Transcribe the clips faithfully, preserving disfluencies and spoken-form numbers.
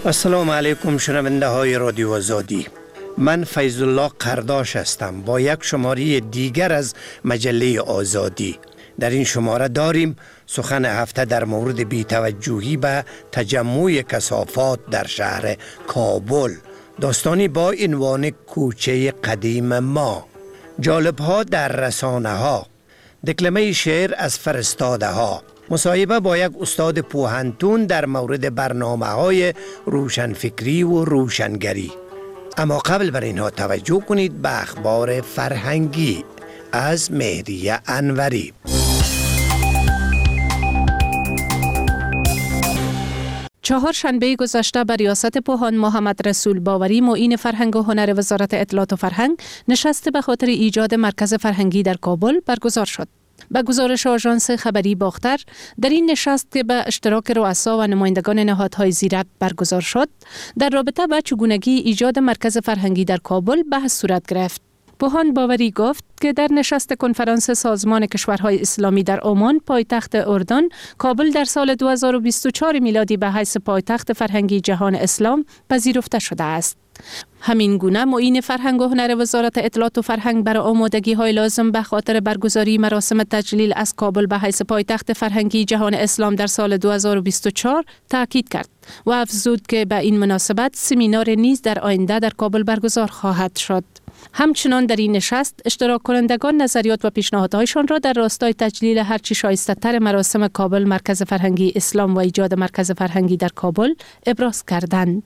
السلام علیکم شنونده های رادیو آزادی. من فیض الله قرداش هستم با یک شماره دیگر از مجله آزادی. در این شماره داریم سخن هفته در مورد بی‌توجهی به تجمع کثافات در شهر کابل، داستانی با عنوان کوچه قدیم ما، جالب‌ها در رسانه ها، دکلمه شعر از فرستاده ها، مصاحبه با یک استاد پوهنتون در مورد برنامه‌های روشنفکری و روشنگری. اما قبل بر اینها توجه کنید به اخبار فرهنگی از مهدی انوری. چهارشنبه گذشته بر ریاست پوهان محمد رسول باوری معین فرهنگ و هنر وزارت اطلاعات و فرهنگ نشست به خاطر ایجاد مرکز فرهنگی در کابل برگزار شد. به گزارش آژانس خبری باختر، در این نشست که به اشتراک رؤسا و نمایندگان نهادهای زیرک برگزار شد، در رابطه با چگونگی ایجاد مرکز فرهنگی در کابل بحث صورت گرفت. پوهان باوری گفت که در نشست کنفرانس سازمان کشورهای اسلامی در عمان پایتخت اردن، کابل در سال دو هزار و بیست و چهار میلادی به حیث پایتخت فرهنگی جهان اسلام پذیرفته شده است. همین گونه معین فرهنگ و هنر وزارت اطلاعات و فرهنگ برای آمادگی های لازم به خاطر برگزاری مراسم تجلیل از کابل به حیث پایتخت فرهنگی جهان اسلام در سال دو هزار و بیست و چهار تاکید کرد و افزود که به این مناسبت سمینار نیز در آینده در کابل برگزار خواهد شد. همچنان در این نشست اشتراک کنندگان نظریات و پیشنهادهایشان را در راستای تجلیل هرچی شایسته تر مراسم کابل مرکز فرهنگی اسلام و ایجاد مرکز فرهنگی در کابل ابراز کردند.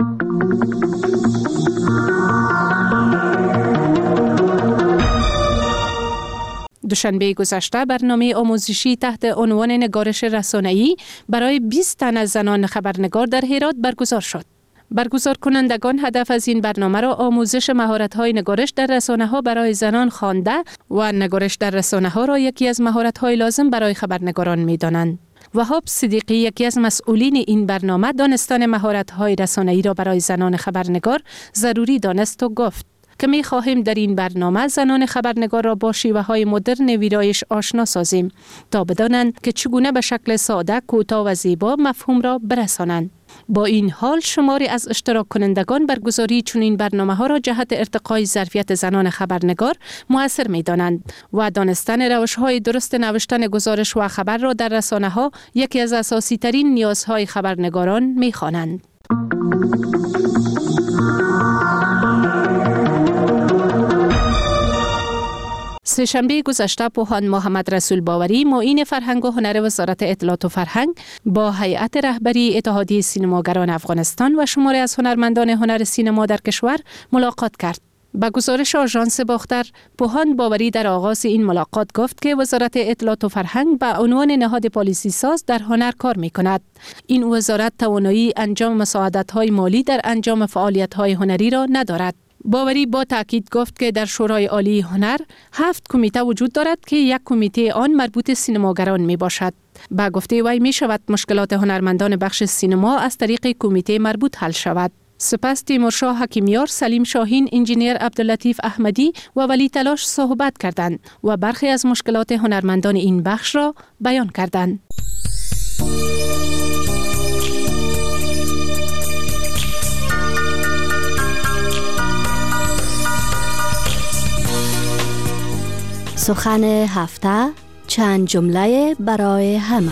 دوشنبه گذشته برنامه آموزشی تحت عنوان نگارش رسانه‌ای برای بیست تن از زنان خبرنگار در هرات برگزار شد. برگزار کنندگان هدف از این برنامه را آموزش مهارت‌های نگارش در رسانه‌ها برای زنان خوانده و نگارش در رسانه‌ها را یکی از مهارت‌های لازم برای خبرنگاران می‌دانند. وهاب صدیقی، یکی از مسئولین این برنامه، دانستن مهارت‌های رسانه‌ای را برای زنان خبرنگار ضروری دانست و گفت که می خواهیم در این برنامه زنان خبرنگار را با شیوه‌های مدرن ویرایش آشنا سازیم تا بدانند که چگونه به شکل ساده، کوتاه و زیبا مفهوم را برسانند. با این حال شماری از اشتراک کنندگان برگزاری چنین برنامه‌ها را جهت ارتقای ظرفیت زنان خبرنگار مؤثر می‌دانند و دانستن روش‌های درست نوشتن گزارش و خبر را در رسانه‌ها یکی از اساسی‌ترین نیازهای خبرنگاران می‌خوانند. سه‌شنبه گذشته پوهان محمد رسول باوری معین فرهنگ و هنر وزارت اطلاعات و فرهنگ با هیئت رهبری اتحادیه سینماگران افغانستان و شماری از هنرمندان هنر سینما در کشور ملاقات کرد. با گزارش آژانس باختر، پوهان باوری در آغاز این ملاقات گفت که وزارت اطلاعات و فرهنگ به عنوان نهاد پالیسی ساز در هنر کار می کند. این وزارت توانایی انجام مساعدت‌های مالی در انجام فعالیت‌های هنری را ندارد. باوری با تاکید گفت که در شورای عالی هنر هفت کمیته وجود دارد که یک کمیته آن مربوط سینماگران می باشد. با گفته وی می شود مشکلات هنرمندان بخش سینما از طریق کمیته مربوط حل شود. سپس تیمورشاه حکیمیار، سلیم شاهین، انجینیر عبداللطیف احمدی و ولی تلاش صحبت کردند و برخی از مشکلات هنرمندان این بخش را بیان کردند. سخن هفته، چند جمله برای همه.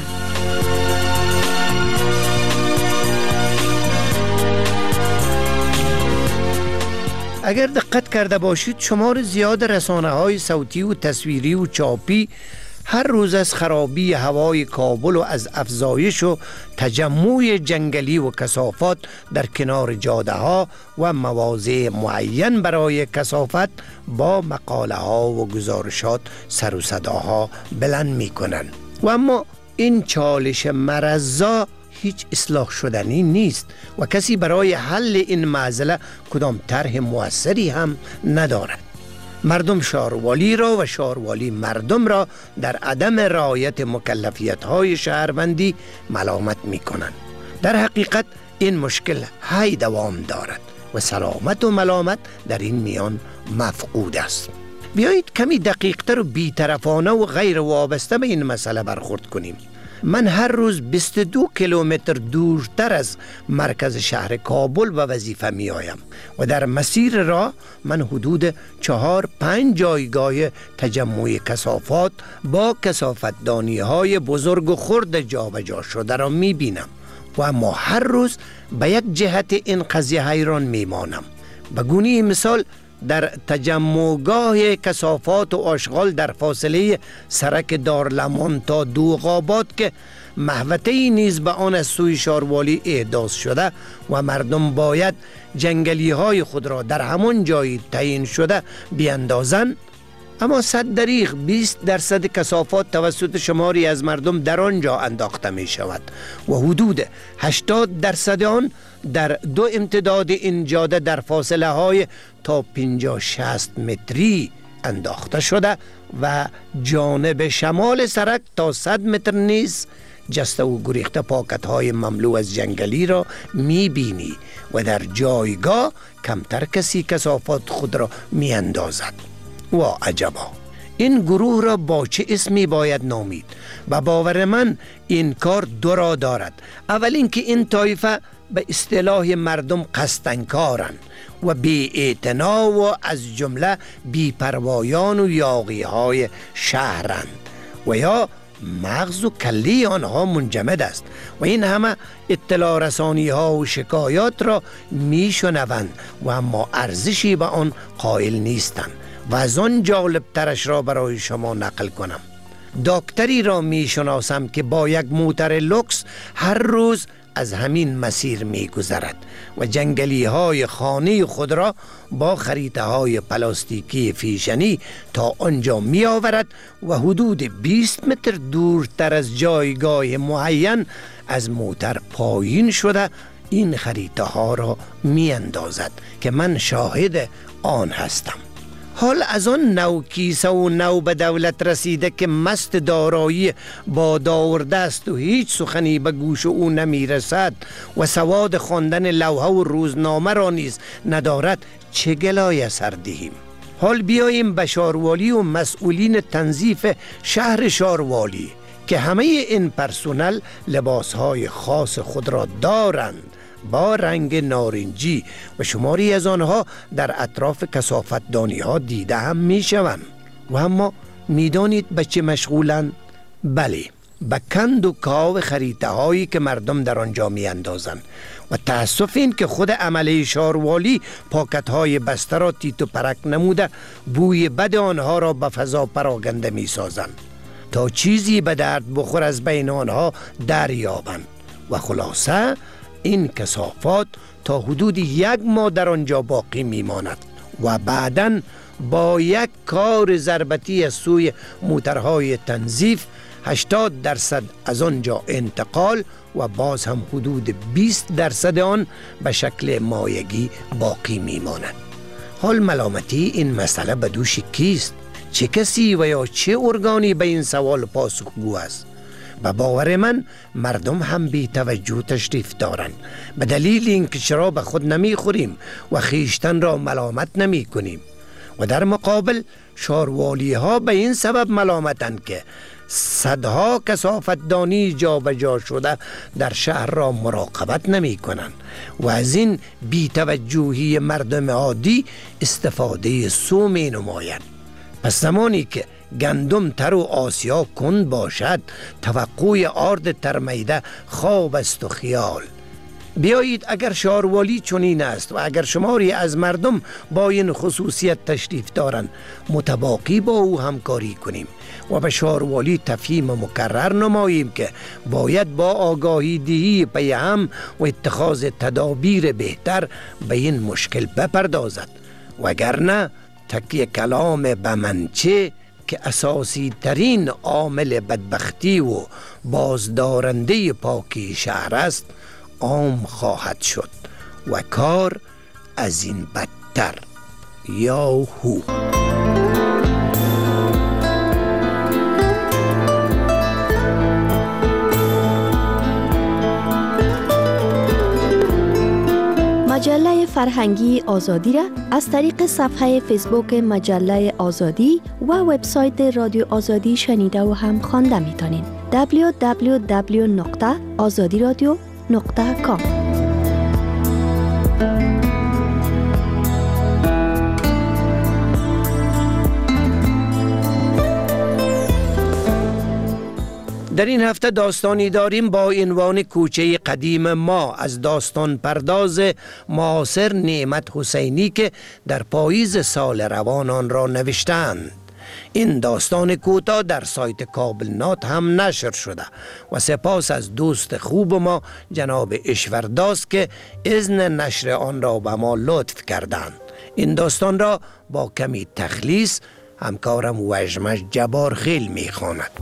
اگر دقت کرده باشید شمار زیاد رسانه‌های صوتی و تصویری و چاپی هر روز از خرابی هوای کابل و از افزایش و تجمع جنگلی و کثافات در کنار جاده ها و مواضع معین برای کثافت با مقاله ها و گزارشات سر و صداها بلند می کنند. و اما این چالش مرضا هیچ اصلاح شدنی نیست و کسی برای حل این معضله کدام طرح موثری هم ندارد. مردم شاروالی را و شاروالی مردم را در عدم رعایت مکلفیت‌های شهروندی ملامت می‌کنند. در حقیقت این مشکل هی دوام دارد و سلامت و ملامت در این میان مفقود است. بیایید کمی دقیق‌تر و بی‌طرفانه و غیر وابسته به این مسئله برخورد کنیم. من هر روز بیست و دو کیلومتر دورتر از مرکز شهر کابل به وظیفه می آیم و در مسیر راه من حدود چهار پنج جایگاه تجمع کثافات با کثافتدانی های بزرگ و خرد جابجا شده را می بینم و اما هر روز به یک جهت این قضیه حیران می مانم. به گونه مثال در تجمعگاه کثافات و آشغال در فاصله سرک دارلمان تا دوغابات که محوطه‌ای نیز به آن از سوی شاروالی احداث شده و مردم باید جنگلی های خود را در همان جای تعیین شده بیاندازند، اما صد دریغ بیست درصد کثافات توسط شماری از مردم در آنجا انداخته می شود و حدود هشتاد درصد آن در دو امتداد این جاده در فاصله های تا پنجاه شصت متری انداخته شده و جانب شمال سرک تا صد متر نیز جسته و گریخته پاکت های مملو از جنگلی را می بینی و در جایگاه کمتر کسی کثافات خود را می اندازد. و عجبا، این گروه را با چه اسمی باید نامید؟ و باور من این کار دو را دارد. اول اینکه این طایفه به اصطلاح مردم قصدنکارند و بی اعتنا و از جمله بی پروایان و یاغی های شهرند و یا مغز و کلی آنها منجمد است و این همه اطلاع رسانی ها و شکایات را می شنوند و اما ارزشی به آن قائل نیستند. و از آن جالب ترش را برای شما نقل کنم. دکتری را می شناسم که با یک موتر لوکس هر روز از همین مسیر می گذرد و جنگلی های خانه خود را با خریطه های پلاستیکی فیشنی تا آنجا می آورد و حدود بیست متر دورتر از جایگاه معین از موتر پایین شده این خریطه ها را می اندازد که من شاهد آن هستم. حال از آن نو کیسه و نو به دولت رسیده که مست دارایی بادآورده است و هیچ سخنی به گوش او نمی رسد و سواد خواندن لوحه و روزنامه را نیز ندارد، چه گلای سر دهیم؟ حال بیاییم به شاروالی و مسئولین تنظیف شهر شاروالی که همه این پرسونل لباسهای خاص خود را دارند با رنگ نارنجی و شماری از آنها در اطراف کثافتدانی ها دیده هم می شوند. و اما می دانید به چه مشغولند؟ بله، به کند و کاو خریطه هایی که مردم در آنجا می اندازند و تأسف این که خود عمله شاروالی پاکت های بسته را تیت و پرک نموده بوی بد آنها را به فضا پراگنده می سازند تا چیزی به درد بخور از بین آنها دریابند و خلاصه این کثافات تا حدود یک ماه در آنجا باقی میماند و بعداً با یک کار ضربتی از سوی موترهای تنظیف هشتاد درصد از آنجا انتقال و باز هم حدود بیست درصد آن به شکل مایگی باقی میماند. حال ملامتی این مسئله به دوش کیست؟ چه کسی و یا چه ارگانی به این سوال پاسخگو است؟ به باور من مردم هم بی توجه تشریف دارند به دلیل اینکه شراب خود نمی خوریم و خیشتن را ملامت نمی کنیم و در مقابل شاروالی ها به این سبب ملامتند که صدها کثافتدانی جا به جا شده در شهر را مراقبت نمی کنند و از این بی توجهی مردم عادی استفاده سو می نمایند. پس زمانی که گندم تر و آسیا کند باشد توقع آرد ترمیده خواب است و خیال. بیایید اگر شاروالی چنین است و اگر شماری از مردم با این خصوصیت تشریف دارند متباقی با او همکاری کنیم و به شاروالی تفهیم مکرر نماییم که باید با آگاهی دهی پیام و اتخاذ تدابیر بهتر به این مشکل بپردازد وگرنه تکیه کلام به منچه که اساسی ترین عامل بدبختی و بازدارنده پاکی شهر است عام خواهد شد و کار از این بدتر. یاهو. مجله فرهنگی آزادی را از طریق صفحه فیسبوک مجله آزادی و وبسایت رادیو آزادی شنیده و هم خوانده می‌تونین. دبلیو دبلیو دبلیو نقطه آزادی رادیو نقطه کام. در این هفته داستانی داریم با عنوان کوچه قدیم ما از داستان پرداز معاصر نعمت حسینی که در پاییز سال روان آن را نوشتند. این داستان کوتاه در سایت کابل نات هم نشر شده و سپاس از دوست خوب ما جناب اشورداس که اذن نشر آن را به ما لطف کردند. این داستان را با کمی تخلیص همکارم وجمش جبارخیل میخواند.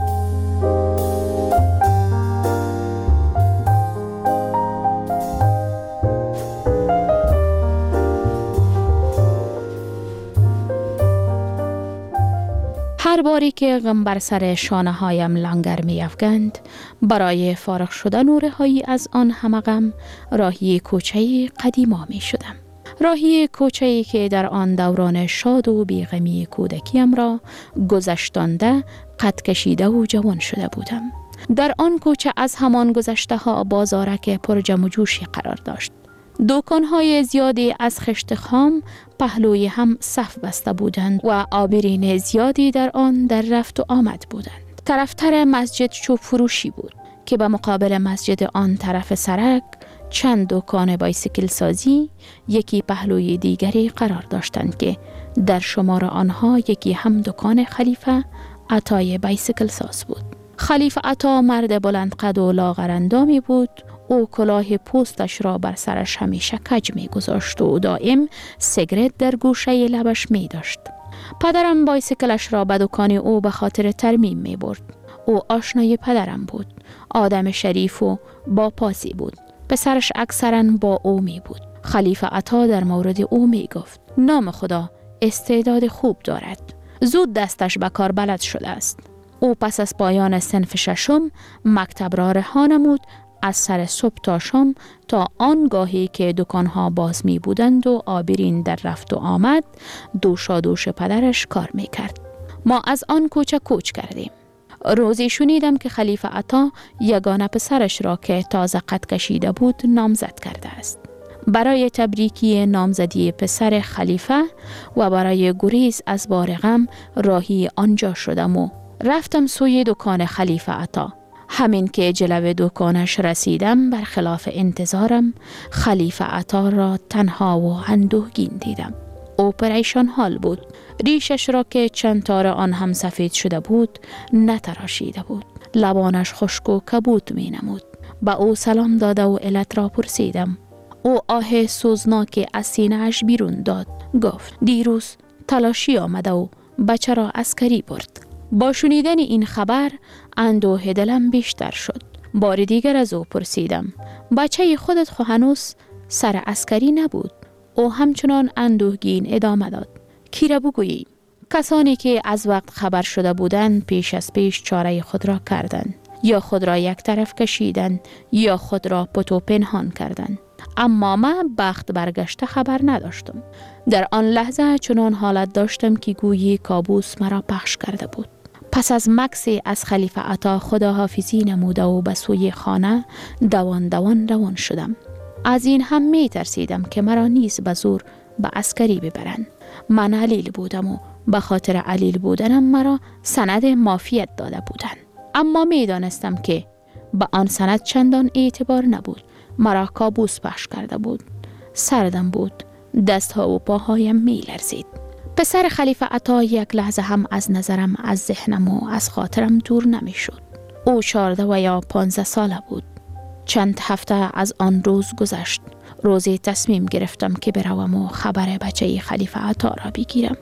هر باری که غم بر سر شانه هایم لنگر می افگند، برای فارغ شدن و رهایی از آن همه غم راهی کوچه قدیما می شدم. راهی کوچه‌ای که در آن دوران شاد و بی‌غمی کودکیم را گذشتانده قد کشیده و جوان شده بودم. در آن کوچه از همان گذشته ها بازارک پر جم و جوشی قرار داشت. دکان‌های زیادی از خشت خام پهلوی هم صف بسته بودند و آبرین زیادی در آن در رفت و آمد بودند. طرفتر مسجد چوب فروشی بود که به مقابل مسجد آن طرف سرک چند دکان بایسیکل سازی یکی پهلوی دیگری قرار داشتند که در شمار آنها یکی هم دکان خلیفه عطای بایسیکل ساز بود. خلیفه عطا مرد بلند قد و لاغرندامی بود. او کلاه پوستش را بر سرش همیشه کج می گذاشت و دائم سیگرت در گوشه لبش می داشت. پدرم بایسیکلش را به دکان او به خاطر ترمیم می برد. او آشنای پدرم بود. آدم شریف و با پاسی بود. پسرش اکثراً با او می بود. خلیفه عطا در مورد او می گفت: نام خدا استعداد خوب دارد. زود دستش به کار بلد شده است. او پس از پایان صنف ششم مکتب را رها نمود. از سر صبح تا شام تا آنگاهی که دکانها باز می بودند و آبرین در رفت و آمد دوشا دوش پدرش کار می کرد. ما از آن کوچه کوچ کردیم. روزی شنیدم که خلیفه عطا یگانه پسرش را که تازه قد کشیده بود نامزد کرده است. برای تبریکی نامزدی پسر خلیفه و برای گریز از بار غم راهی آنجا شدم و رفتم سوی دکان خلیفه عطا. همین که جلو دکانش رسیدم برخلاف انتظارم خلیفه عطا را تنها و اندوهگین دیدم. او پریشان حال بود. ریشش را که چند تار آن هم سفید شده بود نتراشیده بود. لبانش خشک و کبود می نمود. با او سلام داده و علت را پرسیدم. او آه سوزناک از سینه اش بیرون داد. گفت: دیروز تلاشی آمده و بچه را عسکری برد. با شنیدن این خبر اندوه دلم بیشتر شد. بار دیگر از او پرسیدم: بچه خودت خو هنوز سر عسکری نبود؟ او همچنان اندوهگین ادامه داد: کی را بگویی؟ کسانی که از وقت خبر شده بودند پیش از پیش چاره خود را کردند. یا خود را یک طرف کشیدند یا خود را پتو پنهان کردند. اما من بخت برگشته خبر نداشتم. در آن لحظه چنان حالت داشتم که گویی کابوس مرا پخش کرده بود. پس از مکسی از خلیفه عطا خداحافظی نموده و به سوی خانه دوان دوان روان شدم. از این هم می ترسیدم که مرا نیز به زور به عسکری ببرند. من علیل بودم و به خاطر علیل بودنم مرا سند مافیت داده بودند. اما می دانستم که به آن سند چندان اعتبار نبود. مرا کابوس پخش کرده بود. سردم بود. دستها و پاهایم می لرزید. پسر خلیفه عطا یک لحظه هم از نظرم، از ذهنم و از خاطرم دور نمی شد. او چهارده و یا پانزده ساله بود. چند هفته از آن روز گذشت. روزی تصمیم گرفتم که بروم و خبر بچه خلیفه عطا را بگیرم.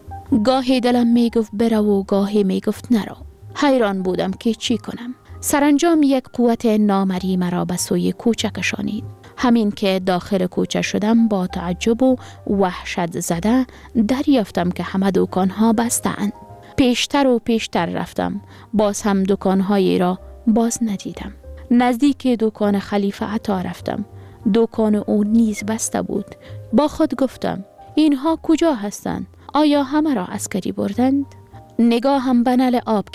گاهی دلم می گفت برو و گاهی می گفت نرو. حیران بودم که چی کنم. سرانجام یک قوت نامری مرا به سوی کوچه کشانید. همین که داخل کوچه شدم با تعجب و وحشت زده دریافتم که همه دکانها بسته‌اند. پیشتر و پیشتر رفتم. باز هم دکانهایی را باز ندیدم. نزدیک دکان خلیفه عطا رفتم. دکان او نیز بسته بود. با خود گفتم: اینها کجا هستند؟ آیا همه را عسکری بردند؟ نگاه هم به نل آب که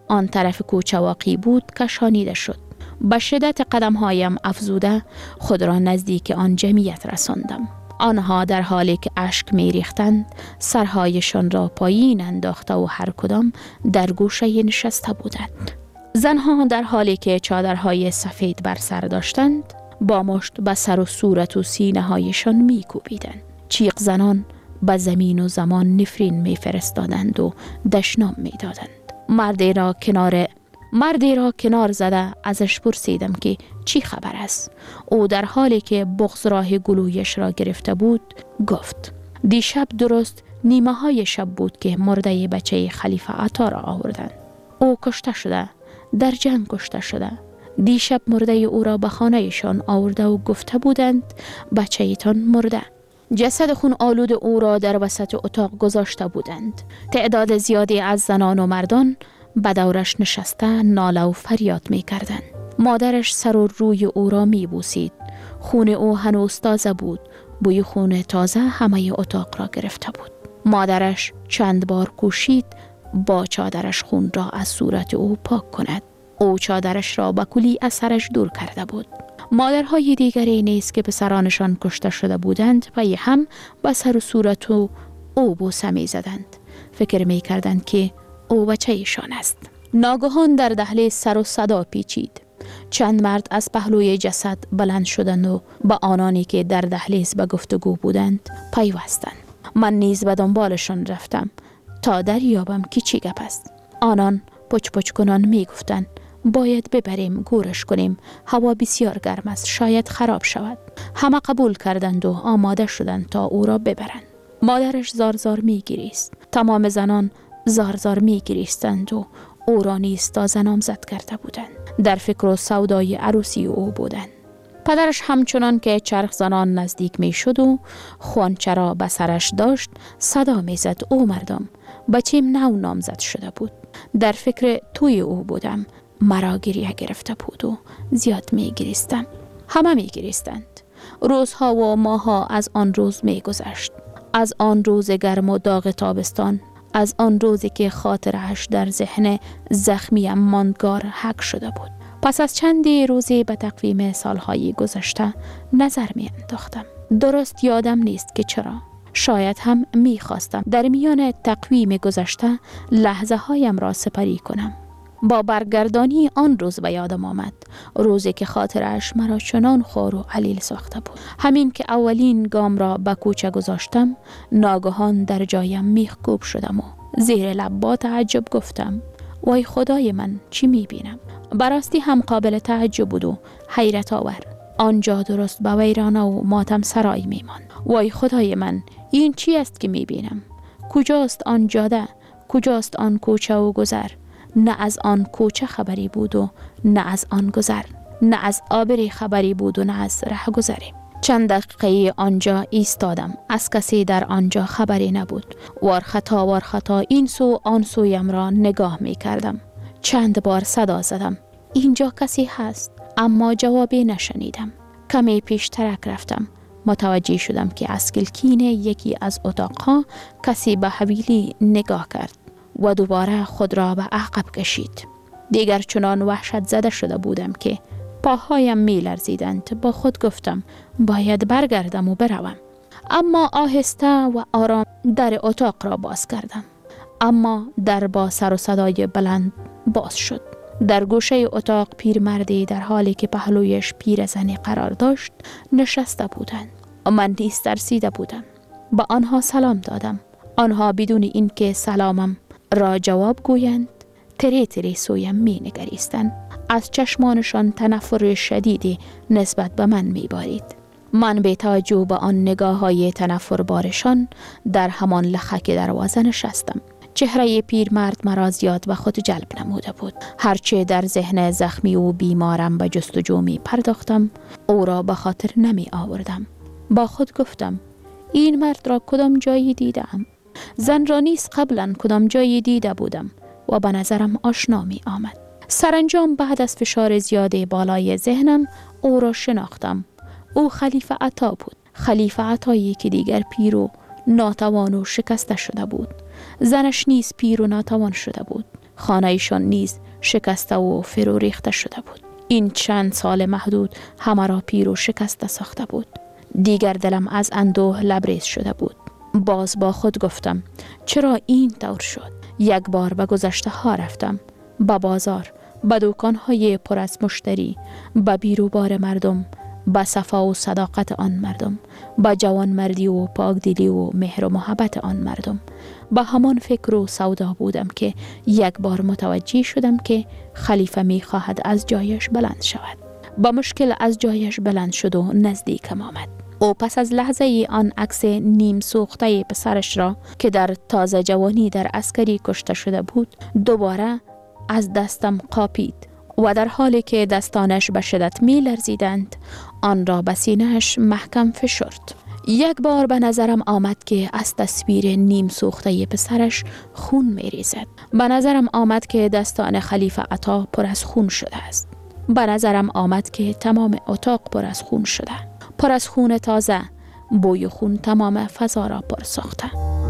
آن طرف کوچه واقع بود کشانیده شد. به شدت قدمهایم افزوده خود را نزدیک آن جمعیت رساندم. آنها در حالی که اشک می ریختند سرهایشان را پایین انداخته و هر کدام در گوشه نشسته بودند. زنها در حالی که چادرهای سفید بر سر داشتند با مشت به سر و صورت و سینه هایشان می کوبیدند. چیق زنان به زمین و زمان نفرین می فرستادند و دشنام می دادند. مردی را کنار مردی را کنار زده ازش پرسیدم که چی خبر است. او در حالی که بغض راه گلویش را گرفته بود گفت دیشب درست نیمه های شب بود که مرده بچه خلیفه عطا را آوردند. او کشته شده، در جنگ کشته شده. دیشب مرده او را به خانهشان آورده و گفته بودند بچه ایتان مرده. جسد خون آلود او را در وسط اتاق گذاشته بودند. تعداد زیادی از زنان و مردان به دورش نشسته ناله و فریاد می کردند. مادرش سر و روی او را می بوسید. خون او هنوز تازه بود. بوی خون تازه همه اتاق را گرفته بود. مادرش چند بار کوشید با چادرش خون را از صورت او پاک کند. او چادرش را به کلی از سرش دور کرده بود. مادرهای دیگری نیز که پسرانشان کشته شده بودند و هم به سر و صورت او بوسه می زدند. فکر می کردند که او بچه ایشان است. ناگهان در دهلیز سر و صدا پیچید. چند مرد از پهلوی جسد بلند شدند و با آنانی که در دهلیز به گفتگو بودند پیوستند. من نیز به دنبالشان رفتم تا دریابم که چی گپ است. آنان پچ پچ کنان می گفتند باید ببریم گورش کنیم، هوا بسیار گرم است، شاید خراب شود. همه قبول کردند و آماده شدند تا او را ببرند. مادرش زار زار می گریست. تمام زنان زار زار می گریستند و او را نیز تازه نامزد کرده بودند. در فکر و سودای عروسی او بودند. پدرش همچنان که چرخ زنان نزدیک می شد و خوانچه را به سرش داشت صدا می زد او مردم بچیم نو نامزد شده بود. در فکر توی او بودم. مرا گریه گرفته بود و زیاد می گریستم. همه می گریستند. روزها و ماها از آن روز می گذشت. از آن روز گرم و داغ تابستان، از آن روزی که خاطرش در ذهن زخمیم ماندگار حک شده بود. پس از چندی روزی به تقویم سالهای گذشته نظر می انداختم. درست یادم نیست که چرا. شاید هم می خواستم در میان تقویم گذشته لحظه هایم را سپری کنم. با برگردانی آن روز به یادم آمد. روزی که خاطرش مرا چنان خور و علیل ساخته بود. همین که اولین گام را به کوچه گذاشتم ناگهان در جایم میخ کوب شدم و زیر لب با تعجب گفتم وای خدای من چی میبینم؟ براستی هم قابل تعجب بود و حیرت آور. آنجا درست به ویرانه و ماتم سرای میماند. وای خدای من این چی است که میبینم؟ کجاست آن جاده؟ کجاست آن کوچه و گذر؟ نه از آن کوچه خبری بود و نه از آن گذر. نه از آبری خبری بود و نه از ره گذری. چند دقیقه آنجا ایستادم. از کسی در آنجا خبری نبود. وار خطا وار خطا این سو آن سویم را نگاه می کردم. چند بار صدا زدم اینجا کسی هست، اما جوابی نشنیدم. کمی پیشترک رفتم. متوجه شدم که از کلکین یکی از اتاقها کسی به حویلی نگاه کرد و دوباره خود را به عقب کشید. دیگر چنان وحشت زده شده بودم که پاهایم می لرزیدند. با خود گفتم باید برگردم و بروم. اما آهسته و آرام در اتاق را باز کردم. اما در با سر و صدای بلند باز شد. در گوشه اتاق پیرمردی در حالی که پهلویش پیرزنی قرار داشت نشسته بودند. من نیز ترسیده بودم. با آنها سلام دادم. آنها بدون اینکه سلامم را جواب گویند تری تری سویم می نگریستند. از چشمانشان تنفر شدیدی نسبت به من می بارید. من به توجه به آن نگاه های تنفر بارشان در همان لخک دروازه نشستم. چهره پیرمرد مرا زیاد به خود جلب نموده بود. هرچه در ذهن زخمی و بیمارم به جستجو می پرداختم او را به خاطر نمی آوردم. با خود گفتم این مرد را کدام جایی دیدم؟ زن را نیز قبلا کدام جایی دیده بودم و به نظرم آشنا می آمد. سرانجام بعد از فشار زیاد بالای ذهنم او را شناختم. او خلیفه عطا بود. خلیفه عطایی که دیگر پیر و ناتوان و شکسته شده بود. زنش نیز پیر و ناتوان شده بود. خانه‌شان نیز شکسته و فرو ریخته شده بود. این چند سال محدود همه را پیر و شکسته ساخته بود. دیگر دلم از اندوه لبریز شده بود. باز با خود گفتم چرا این طور شد؟ یک بار به گذشته ها رفتم، به بازار، به دکان های پر از مشتری، به بیروبار مردم، به صفا و صداقت آن مردم، به جوان مردی و پاکدلی و مهر و محبت آن مردم. به همان فکر و سودا بودم که یک بار متوجه شدم که خلیفه می خواهد از جایش بلند شود. با مشکل از جایش بلند شد و نزدیکم آمد. او پس از لحظه آن عکس نیم سوخته پسرش را که در تازه جوانی در عسکری کشته شده بود دوباره از دستم قاپید و در حالی که دستانش به شدت می لرزیدند آن را به سینه‌اش محکم فشرد. یک بار به نظرم آمد که از تصویر نیم سوخته پسرش خون می ریزد. به نظرم آمد که دستان خلیفه عطا پر از خون شده است. به نظرم آمد که تمام اتاق پر از خون شده، پر از خون تازه، بوی خون تمام فضا را پر ساخته.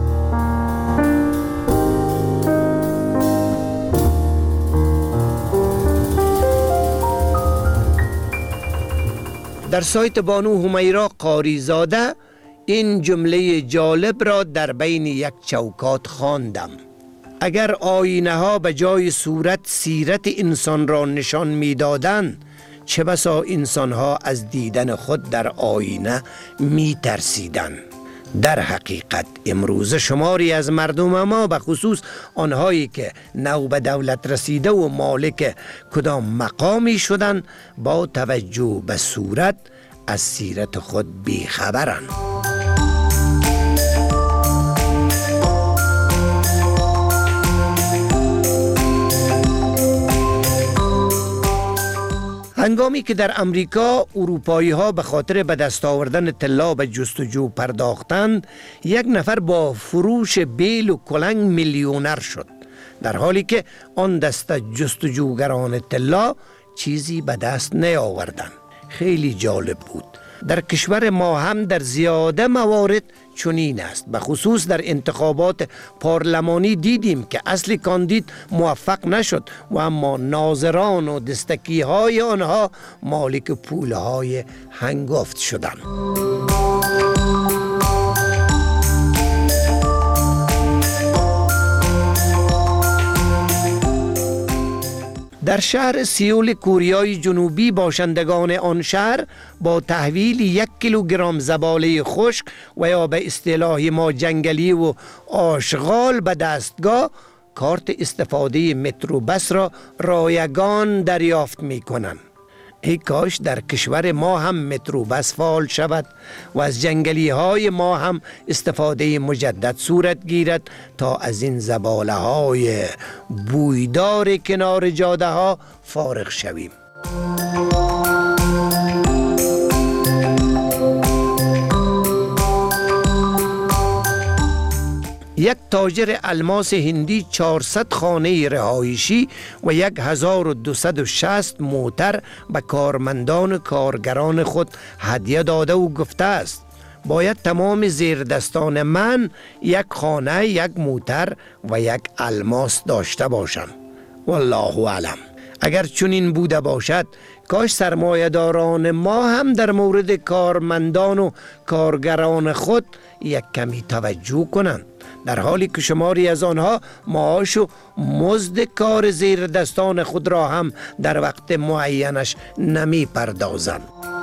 در سایت بانو همیرا قاریزاده این جمله جالب را در بین یک چوکات خواندم: اگر آینه ها به جای صورت سیرت انسان را نشان می دادند، چه بسا انسان ها از دیدن خود در آینه می ترسیدند. در حقیقت امروز شماری از مردم ما، به خصوص آنهایی که نو به دولت رسیده و مالک کدام مقامی شدند، با توجه به صورت از سیرت خود بیخبرند. هنگامی که در امریکا اروپایی ها به خاطر به دست آوردن طلا به جستجو پرداختند، یک نفر با فروش بیل و کلنگ میلیونر شد، در حالی که آن دسته جستجوگران طلا چیزی به دست نیاوردند. خیلی جالب بود. در کشور ما هم در زیاده موارد چنین است. به خصوص در انتخابات پارلمانی دیدیم که اصل کاندید موفق نشد و اما ناظران و دستکی های آنها مالک پول های هنگفت شدند. در شهر سیول کوریای جنوبی باشندگان آن شهر با تحویل یک کیلوگرم زباله خشک و یا به اصطلاح ما جنگلی و آشغال به دستگاه کارت استفاده متروبس را رایگان دریافت می کنند. ای کاش در کشور ما هم متروبس فعال شود و از جنگلی های ما هم استفاده مجدد صورت گیرد تا از این زباله های بویدار کنار جاده ها فارغ شویم. یک تاجر الماس هندی چهارصد خانه رهایشی و هزار و دویست و شصت موتر به کارمندان کارگران خود هدیه داده و گفته است باید تمام زیردستان من یک خانه، یک موتر و یک الماس داشته باشند. والله اعلم. اگر چنین بوده باشد کاش سرمایه‌داران ما هم در مورد کارمندان و کارگران خود یک کمی توجه کنند، در حالی که شماری از آنها معاش و مزد کار زیر دستان خود را هم در وقت معینش نمی پردازند.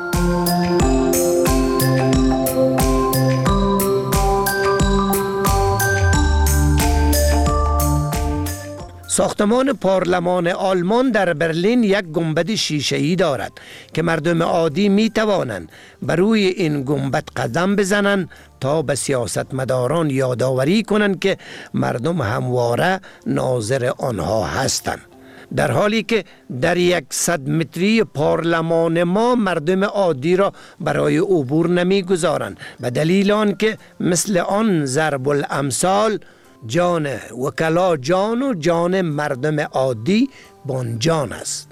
ساختمان پارلمان آلمان در برلین یک گنبد شیشه‌ای دارد که مردم عادی می توانند بر روی این گنبد قدم بزنند تا به سیاستمداران یادآوری کنند که مردم همواره ناظر آنها هستند، در حالی که در یک صد متری پارلمان ما مردم عادی را برای عبور نمی گذارند، به دلیل آن که مثل آن ضرب الامثال جان وکلا جان و جان مردم عادی بانجان است.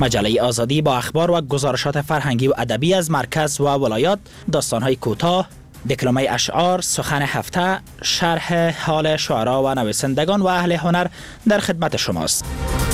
مجله آزادی با اخبار و گزارشات فرهنگی و ادبی از مرکز و ولایات، داستان‌های کوتاه، دکلمه اشعار، سخن هفته، شرح حال شعرا و نویسندگان و اهل هنر در خدمت شماست.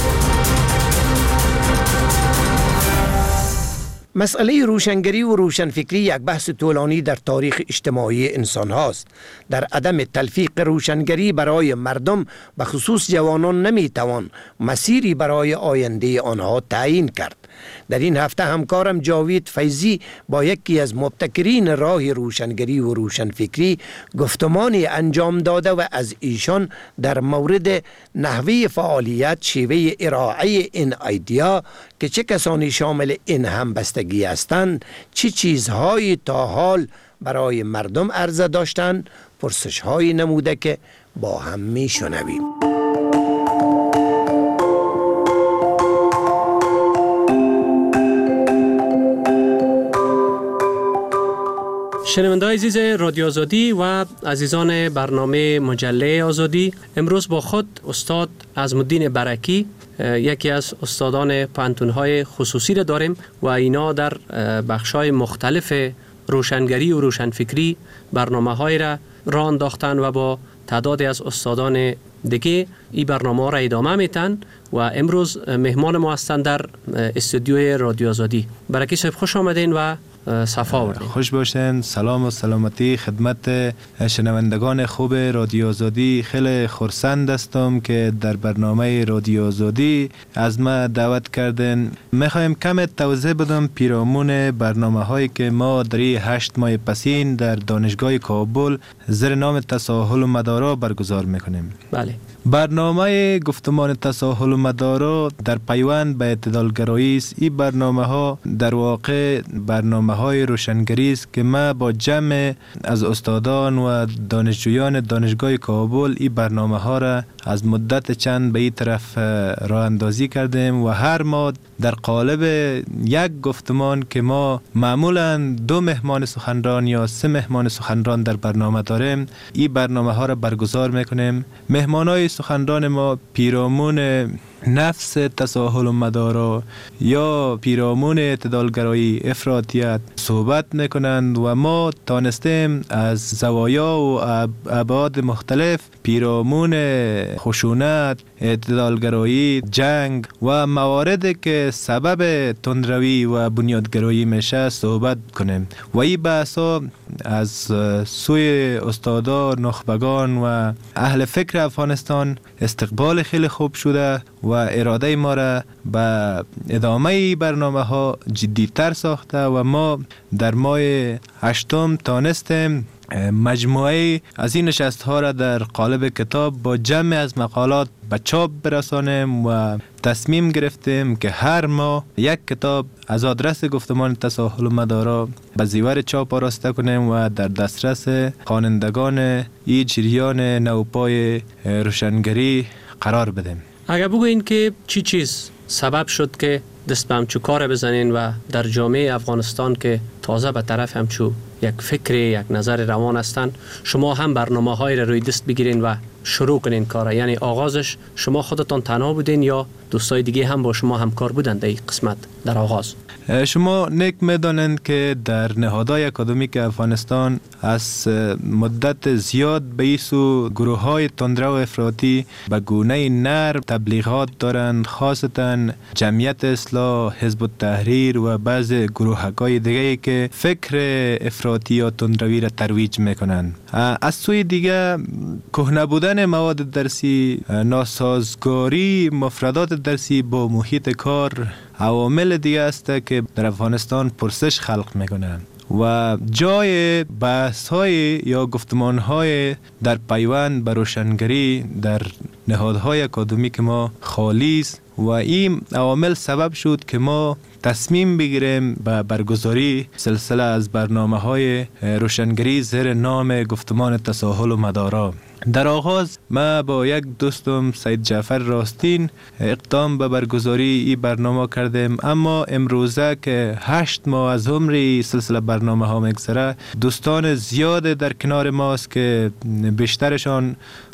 مسئله روشنگری و روشنفکری یک بحث طولانی در تاریخ اجتماعی انسان هاست. در عدم تلفیق روشنگری برای مردم به خصوص جوانان نمی توان مسیری برای آینده آنها تعیین کرد. در این هفته همکارم جاوید فیضی با یکی از مبتکرین راه روشنگری و روشنفکری گفتمانی انجام داده و از ایشان در مورد نحوه فعالیت، شیوه ارائه این ایدیا که چه کسانی شامل این همبستگی هستند، چه چیزهایی تا حال برای مردم عرضه داشتند، پرسش‌هایی نموده که با هم می‌شنویم. شنونده‌های عزیز رادیو آزادی و عزیزان برنامه مجله آزادی، امروز با خود استاد عظم‌الدین برکی، یکی از استادان پانتون‌های خصوصی را داریم و اینا در بخش‌های مختلف روشنگری و روشنفکری برنامه‌های را راه انداختن و با تعدادی از استادان دیگه این برنامه را ادامه میتن و امروز مهمان ما هستند در استودیوی رادیو آزادی. برکی صاحب خوش آمدین و صفا آوردین. خوش باشین. سلام و سلامتی خدمت شنوندگان خوب رادیو آزادی. خیلی خرسند هستم که در برنامه رادیو آزادی از ما دعوت کردین. میخوایم کم توضیح بدم پیرامون برنامه هایی که ما در هشت ماه پسین در دانشگاه کابل زیر نام تساهل و مدارا برگزار میکنیم. بله. برنامه گفتمان تساهل و مدارا در پیوند به اعتدالگرایی است. این برنامه ها در واقع برنامه های روشنگری است که ما با جمع از استادان و دانشجویان دانشگاه کابل این برنامه ها را از مدت چند به این طرف راه اندازی کردیم و هر ماه در قالب یک گفتمان که ما معمولا دو مهمان سخنران یا سه مهمان سخنران در برنامه داریم، این برنامه ها را برگزار میکنیم. مهمان های سخنران ما پیرامون نفس تساهل و مدارا یا پیرامون اعتدالگرایی افراطیت صحبت میکنند و ما تانستیم از زوایا و ابعاد مختلف پیرامون خشونت، اعتدالگرایی، جنگ و مواردی که سبب تندروی و بنیادگرایی میشه صحبت کنیم و این بحثا از سوی استادان، نخبگان و اهل فکر افغانستان استقبال خیلی خوب شده و اراده ما را به ادامه برنامه ها جدیتر ساخته و ما در ماه هشتم تانستیم مجموعه از این نشست ها را در قالب کتاب با جمع از مقالات به چاپ برسانیم و تصمیم گرفتیم که هر ماه یک کتاب از آدرس گفتمان تساهل و مدارا به زیور چاپ آراسته کنیم و در دسترس خوانندگان این جریان نوپای روشنگری قرار بدیم. اگر بگوین که چی چیز سبب شد که دست به همچو کار بزنین و در جامعه افغانستان که تازه به طرف همچو یک فکر، یک نظر روان هستند، شما هم برنامه های را روی دست بگیرین و شروع کنین کار؟ یعنی آغازش شما خودتان تنها بودین یا دوستای دیگه هم با شما همکار بودند در این قسمت در آغاز؟ شما نیک میدانند که در نهادهای اکادمیک افغانستان از مدت زیاد به ایسو گروه های تندرو افراطی به گونه نرم تبلیغات دارند، خاصتا جمعیت اصلاح، حزب التحریر و بعض گروه‌های دیگه که فکر افراطی یا تندروی را ترویج میکنند. از سوی دیگه کهنه بودن مواد درسی، ناسازگاری مفردات درسی با محیط کار عوامل دیگه است که در افغانستان پرسش خلق میکنن و جای بحث های یا گفتمان های در پیوند به روشنگری در نهادهای اکادمیک ما خالی است و این عوامل سبب شد که ما تصمیم بگیریم به برگزاری سلسله از برنامه های روشنگری زیر نام گفتمان تساهل و مدارا. در آغاز ما با یک دوستم سید جعفر راستین اقدام به برگزاری این برنامه کردیم، اما امروزه که هشت ماه از عمر سلسله برنامه ها میگذره، دوستان زیاد در کنار ماست که بیشترشان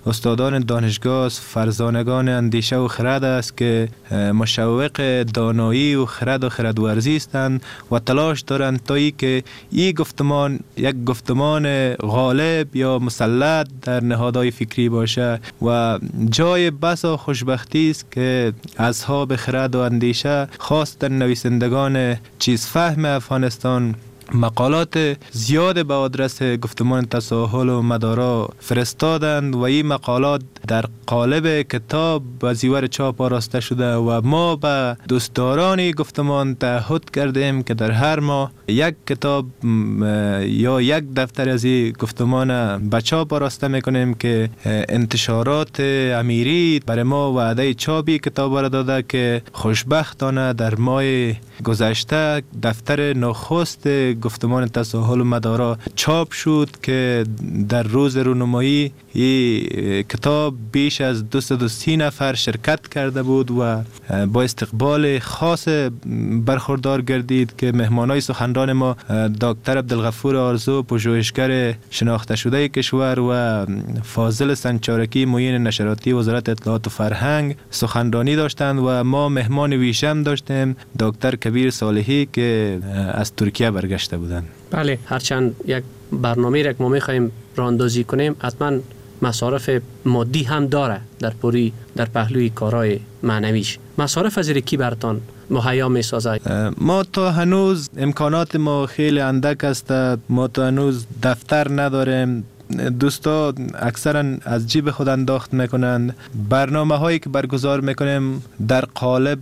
استادان دانشگاه، فرزانگان اندیشه و خرد است که مشوق دانایی و خرد و خردورزی هستند و تلاش دارند تا ای که این گفتمان یک گفتمان غالب یا مسلط در نهادهای فکری باشه و جای بسا خوشبختی است که اصحاب خرد و اندیشه خاص نویسندگان چیز فهم افغانستان مقالات زیاد به آدرس گفتمان تساهل و مدارا فرستادند و این مقالات در قالب کتاب و زیور چاپ آراسته شده و ما به دوستداران گفتمان تعهد کردیم که در هر ماه یک کتاب یا یک دفتر از این گفتمان به چاپ آراسته میکنیم که انتشارات امیری برای ما وعده چاپی کتاب را داده که خوشبختانه در ماه گذشته دفتر نخست گفتمان تساهل و مدارا چاپ شد که در روز رونمایی این کتاب بیش از دویست و سی نفر شرکت کرده بود و با استقبال خاص برخوردار گردید که مهمانای سخنران ما دکتر عبدالغفور آرزو، پژوهشگر شناخته شده کشور، و فاضل سنجارکی، معین نشراتی وزارت اطلاعات و فرهنگ سخنرانی داشتند و ما مهمان ویژم داشتیم دکتر کبیر صالحی که از ترکیه برگشته بودند. بله، هرچند یک برنامه را که ما می‌خوایم راه‌اندازی کنیم حتما مصارف مادی هم داره در پوری در پهلوی کارهای معنویش. مصارف از کی برتان مهیا می‌سازد؟ ما تا هنوز امکانات ما خیلی اندک است. ما تا هنوز دفتر نداریم. دوستا اکثرا از جیب خود انداخت میکنند. برنامه هایی که برگزار میکنیم در قالب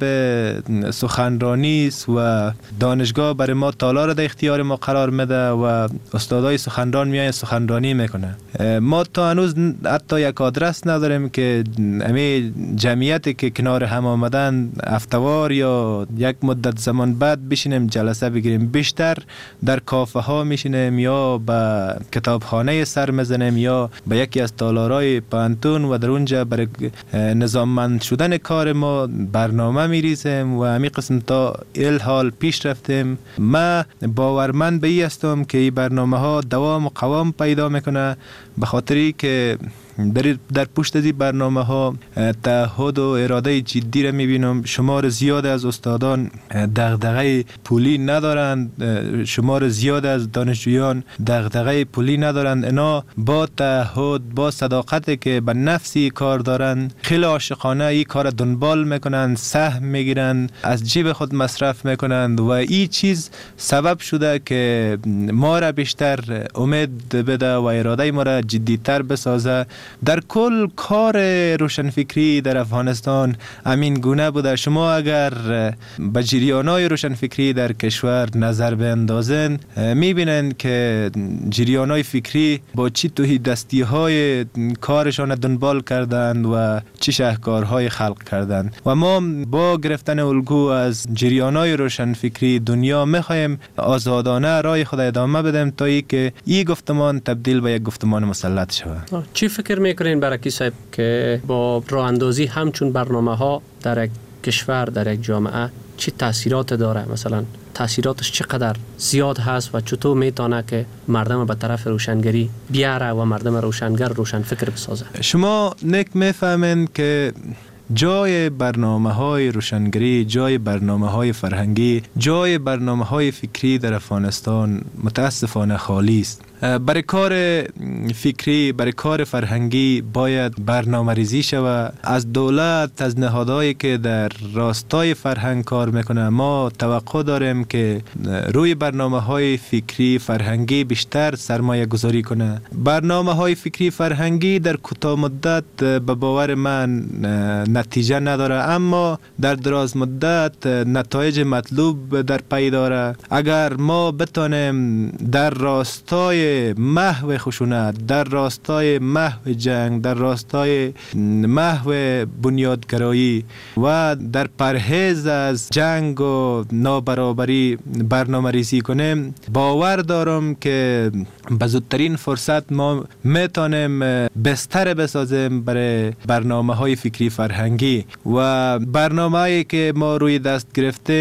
سخنرانی است و دانشگاه برای ما تالار در اختیار ما قرار میده و استادای سخنران میایند سخنرانی میکنه. ما تا هنوز حتی یک آدرس نداریم که امی جمعیتی که کنار هم آمدن افتوار یا یک مدت زمان بعد بشینیم جلسه بگیریم. بیشتر در کافه ها میشینیم یا به کتابخانه سر میزنیم یا به یکی از تالارهای پانتون و در اونجا برای نظاممند شدن کار ما برنامه میریزیم و همین قسم تا ال حال پیش رفتیم. ما باورمند به این هستم که این برنامه ها دوام و قوام پیدا میکنه به خاطری که در در پشت از این برنامه ها تعهد و اراده جدی را میبینم. شمار زیاد از استادان دغدغه پولی ندارند، شمار زیاد از دانشجویان دغدغه پولی ندارند. اینا با تعهد با صداقتی که به نفسی کار دارند خیلی عاشقانه این کار دنبال میکنند، سهم میگیرند، از جیب خود مصرف میکنند و این چیز سبب شده که ما را بیشتر امید بده و اراده ما را جدیتر بسازه. در کل کار روشنفکری در افغانستان امین گونه بوده. شما اگر به جریانای روشنفکری در کشور نظر بیندازن میبینن که جریانای فکری با چی توهی دستی های کارشان دنبال کردند و چی شاهکارهای خلق کردند و ما با گرفتن الگو از جریانای روشنفکری دنیا میخوایم آزادانه راه خود ادامه بدیم تا ای که این گفتمان تبدیل به یک گفتمان مسلط شود. چی فکر میکنین برکی صاحب که با راه اندازی همچون برنامه ها در یک کشور در یک جامعه چی تاثیرات داره؟ مثلا تاثیراتش چقدر زیاد هست و چطور میتونه که مردم به طرف روشنگری بیاره و مردم روشنگر روشن فکر بسازه؟ شما نیک میفهمین که جای برنامه های روشنگری، جای برنامه های فرهنگی، جای برنامه های فکری در افغانستان متاسفانه خالی است. برای کار فکری، برای کار فرهنگی باید برنامه ریزی شود. از دولت، از نهادهایی که در راستای فرهنگ کار میکنه ما توقع داریم که روی برنامه های فکری فرهنگی بیشتر سرمایه گذاری کنه. برنامه های فکری فرهنگی در کوتاه مدت به باور من نتیجه نداره اما در دراز مدت نتایج مطلوب در پی داره. اگر ما بتانیم در راستای محو خشونت، در راستای محو جنگ، در راستای محو بنیادگرایی و در پرهیز از جنگ و نابرابری برنامه ریزی کنیم، باور دارم که به زودترین فرصت ما میتونیم بستر بسازیم برای برنامه های فکری فرهنگی و برنامه هایی که ما روی دست گرفتیم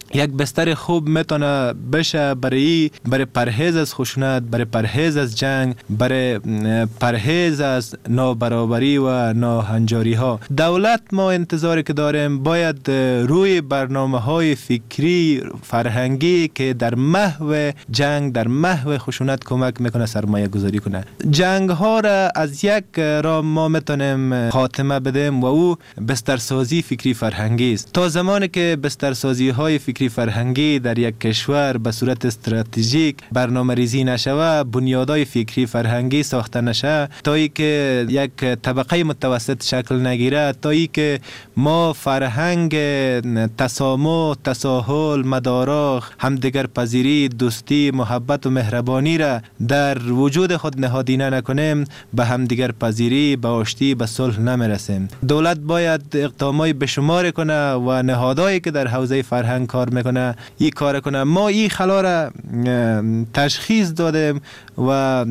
یک بستر خوب میتونه بشه برای برای پرهیز از خشونت، برای پرهیز از جنگ، برای پرهیز از نابرابری و ناهنجاری ها. دولت ما انتظاری که داریم باید روی برنامه های فکری فرهنگی که در محو جنگ، در محو خشونت کمک میکنه سرمایه گذاری کنه. جنگ ها را از یک راه ما میتونیم خاتمه بدیم و او بسترسازی فکری فرهنگی است. تا زمانی که بسترسازی های فکری فرهنگی در یک کشور به صورت استراتژیک برنامه ریزی نشوه، بنیادهای فکری فرهنگی ساخته نشه، تا ای که یک طبقه متوسط شکل نگیره، تا ای که ما فرهنگ تسامح، تساهل، مدارا، همدیگر پذیری، دوستی، محبت و مهربانی را در وجود خود نهادینه نکنیم، به همدیگر پذیری، به آشتی، به صلح نمیرسیم. دولت باید اقدامای بشمار کنه و نهادهایی که در حوزه فرهنگ کار میکنه این کار کنه. ما این خلا را تشخیص دادیم و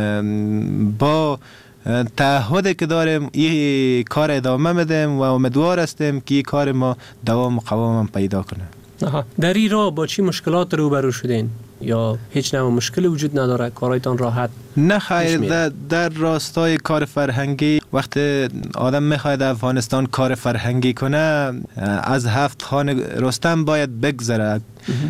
با تعهدی که داریم این کار ادامه میدیم و امیدوار هستیم که این کار ما دوام و قوام پیدا کنه. آها. در این راه با چی مشکلات روبرو شدین؟ یا هیچ نوع مشکلی وجود نداره؟ کارایتان راحت؟ نه خیر، در, در راستای کار فرهنگی وقتی آدم میخواید افغانستان کار فرهنگی کنه از هفت خان رستم باید بگذره.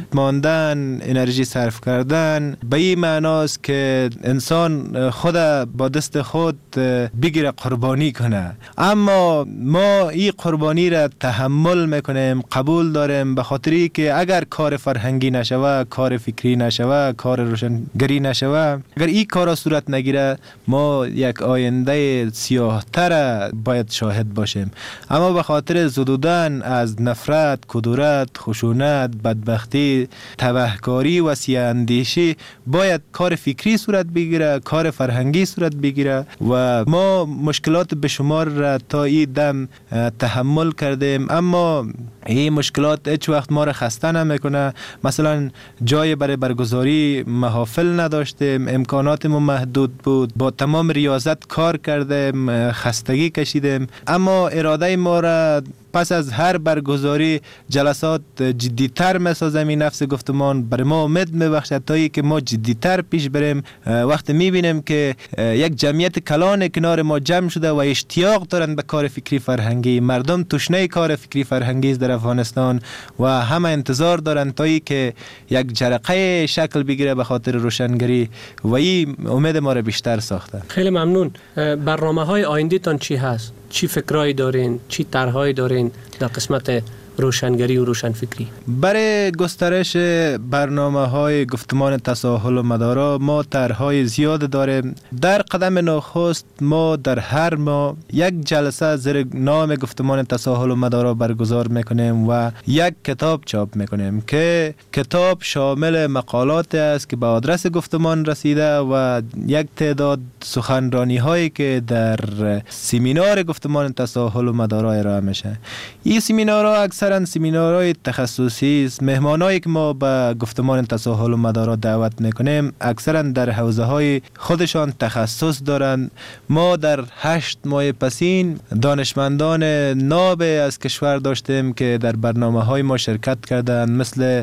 ماندن، انرژی صرف کردن به این معناست که انسان خود با دست خود بگیره قربانی کنه، اما ما این قربانی را تحمل میکنیم، قبول داریم، به خاطری که اگر کار فرهنگی نشوه، کار فکری نشوه، کار روشنگری نشوه، اگر این کارا صورت نگیره، ما یک آینده سیاه تر باید شاهد باشیم. اما به خاطر زدودن از نفرت، کدورت، خشونت، بدبختی، تبهکاری و سیاه اندیشی باید کار فکری صورت بگیره، کار فرهنگی صورت بگیره و ما مشکلات بشمار را تا این دم تحمل کردیم، اما این مشکلات هیچ وقت ما را خسته نمیکنه. مثلا جای برای برگزاری محافل نداشتیم، امکانات ما محدود بود، با تمام ریاضت کار کردیم، خستگی کشیدیم، اما اراده ما را پس از هر برگزاری جلسات جدیتر میسازم. این نفس گفتمان برای ما امید میبخشد تا ای که ما جدیتر پیش بریم. وقتی میبینیم که یک جمعیت کلان کنار ما جمع شده و اشتیاق دارند به کار فکری فرهنگی، مردم تشنه کار فکری فرهنگی در افغانستان و همه انتظار دارند تا ای که یک جرقه شکل بگیره به خاطر روشنگری و این امید ما را بیشتر ساخته. خیلی ممنون. برنامه های آینده تان چی هست؟ چی فکرایی دارین؟ چی طرحهایی دارین در قسمت روشنگری و روشنفکری؟ برای گسترش برنامه های گفتمان تساهل و مدارا ما طرحهای زیاد داریم. در قدم نخست ما در هر ماه یک جلسه زیر نام گفتمان تساهل و مدارا برگزار میکنیم و یک کتاب چاپ میکنیم که کتاب شامل مقالات است که به آدرس گفتمان رسیده و یک تعداد سخنرانی هایی که در سمینار گفتمان تساهل و مدارا ارائه میشه. این سمینارها اکثر سمینارهای تخصصی است. مهمانایی که ما به گفتمان تساهل و مدارا دعوت میکنیم اکثرا در حوزه های خودشان تخصص دارند. ما در هشت ماه پسین دانشمندان ناب از کشور داشتیم که در برنامه های ما شرکت کردند، مثل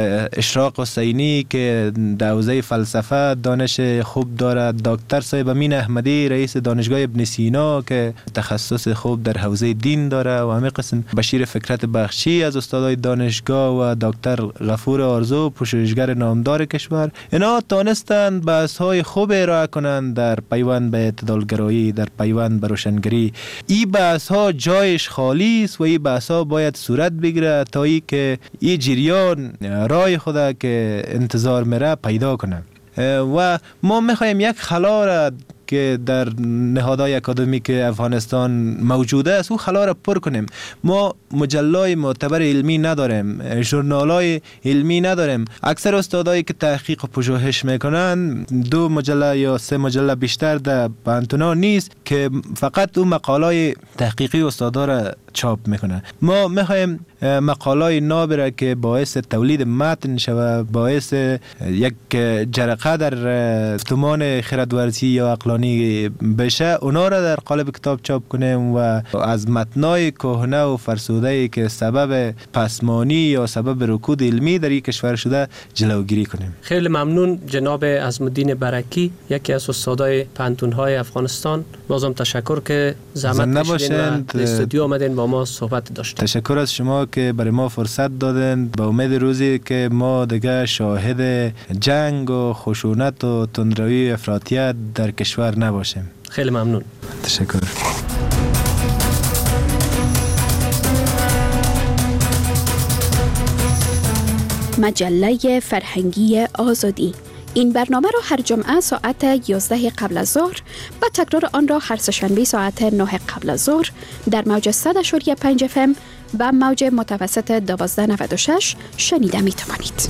اشراق حسینی که در حوزه فلسفه دانش خوب دارد، دکتر صاحب امین احمدی رئیس دانشگاه ابن سینا که تخصص خوب در حوزه دین داره و همین قسم بشیر فکرت بخشی از استادای دانشگاه و دکتر غفور آرزو پژوهشگر نامدار کشور. اینا تانستند بحث های خوب ارائه کنند در پیوند به اعتدالگرایی، در پیوند به روشنگری. این بحث ها جایش خالی است و این بحث ها باید صورت بگیره تا ای که این جریان رای خود که انتظار میره پیدا کنه و ما میخوایم یک خلا را که در نهادهای اکادمیک افغانستان موجوده است او خلا را پر کنیم. ما مجلای معتبر علمی نداریم، ژورنالای علمی نداریم. اکثر استادایی که تحقیق و پژوهش میکنن دو مجله یا سه مجله بیشتر در پانتونا نیست که فقط اون مقالای تحقیقی استادا را چاپ میکنه. ما میخوایم مقالای نابره که باعث تولید متن شوه، باعث یک جرقه در تومان خردورزی یا عقلانی بشه، اونا را در قالب کتاب چاپ کنیم و از متنای کهنه و فرسوده که سبب پسمانی یا سبب رکود علمی در این کشور شده جلوگیری کنیم. خیلی ممنون جناب عظم‌الدین برکی، یکی از استادای پانتون‌های افغانستان. بازم تشکر که زحمت کشیدین و استودیو آمدین با ما صحبت داشتیم. تشکر از شما که برای ما فرصت دادن. با امید روزی که ما دیگه شاهد جنگ و خشونت و تندروی افراطیت در کشور نباشیم. خیلی ممنون. تشکر. مجله فرهنگی آزادی. این برنامه را هر جمعه ساعت یازده قبل از ظهر و تکرار آن را هر سه‌شنبه ساعت نه قبل از ظهر در موج صد و پنج اف ام و موج متوسط دوازده نود و شش شنیده می توانید.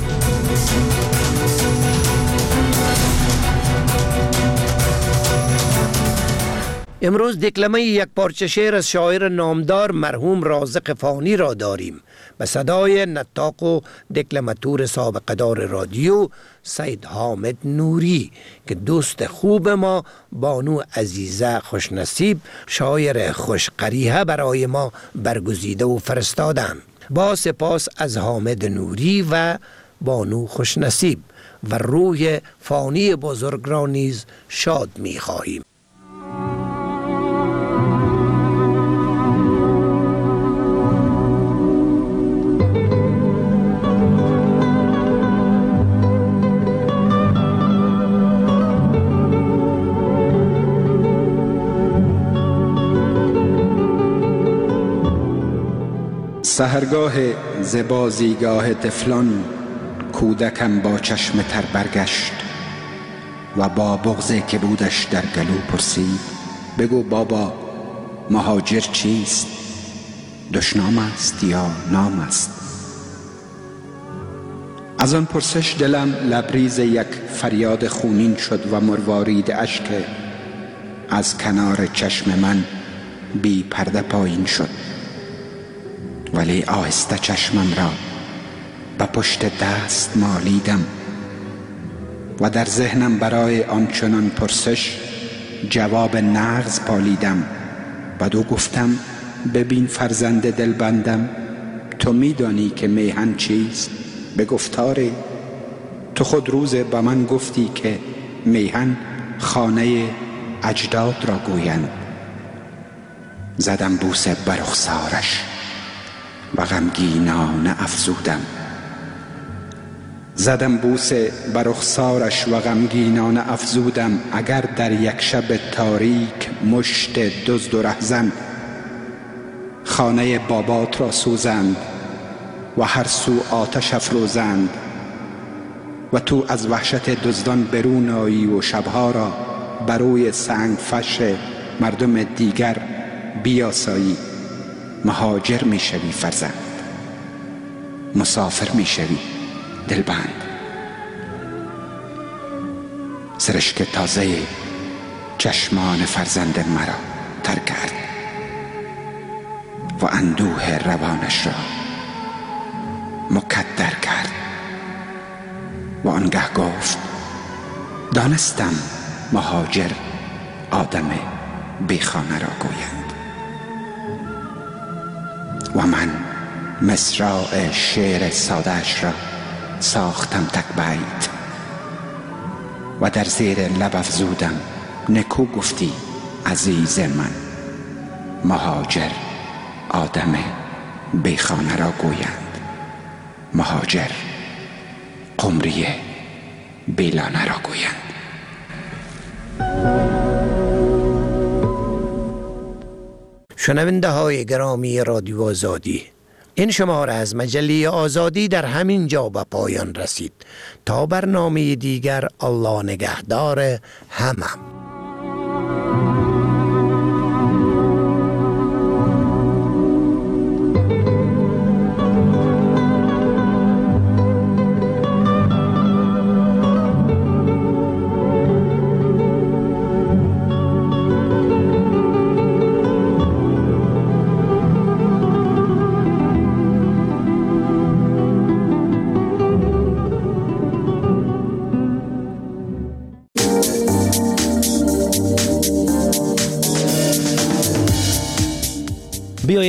امروز دکلمه یک پارچه شعر از شاعر نامدار مرحوم رازق فانی را داریم به صدای نطاق و دکلماتور سابقه دار رادیو سید حامد نوری که دوست خوب ما بانو عزیزه خوشنصیب شاعر خوشقریحه برای ما برگزیده و فرستادن. با سپاس از حامد نوری و بانو خوشنصیب و روح فانی بزرگ را نیز شاد می خواهیم. سحرگاه زبازیگاه طفلان کودکم با چشم تر برگشت و با بغضی که بودش در گلو پرسید بگو بابا مهاجر چیست؟ دشنام است یا نام است؟ از آن پرسش دلم لبریز یک فریاد خونین شد و مروارید اشک از کنار چشم من بی پرده پایین شد، ولی آهسته چشمم را به پشت دست مالیدم و در ذهنم برای آنچنان پرسش جواب نغز پالیدم. بعدو گفتم ببین فرزند دلبندم، تو میدانی که میهن چیست؟ به گفتاری تو خود روز به من گفتی که میهن خانه اجداد را گویند. زدم بوسه بر رخسارش و غمگینانه افزودم زدم بوسه بر رخسارش و غمگینانه افزودم اگر در یک شب تاریک مشت دزد و رهزن خانه بابات را سوزند و هر سو آتش افروزند و تو از وحشت دزدان برون آیی و شبها را بروی سنگ فش مردم دیگر بیاسایی، مهاجر می شوی فرزند، مسافر می شوی دلبند. سرشک تازه چشمان فرزند مرا تر کرد و اندوه روانش را مکدر کرد و آنگه گفت دانستم مهاجر آدم بیخانه را گویند. و من مصرع شعر ساده‌اش را ساختم تک بیت و در زیر لب افزودم نکو گفتی عزیز من، مهاجر آدم بیخانه را گویند، مهاجر قمری بیلانه را گویند. شنونده های گرامی رادیو آزادی، این شماره از مجله آزادی در همین جا به پایان رسید. تا برنامه دیگر، الله نگهدار همه.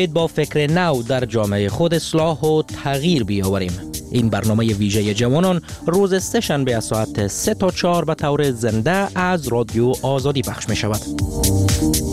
بیایید با فکر نو در جامعه خود اصلاح و تغییر بیاوریم. این برنامه ویژه جوانان روز سه شنبه از ساعت سه تا چهار به طور زنده از رادیو آزادی پخش می شود.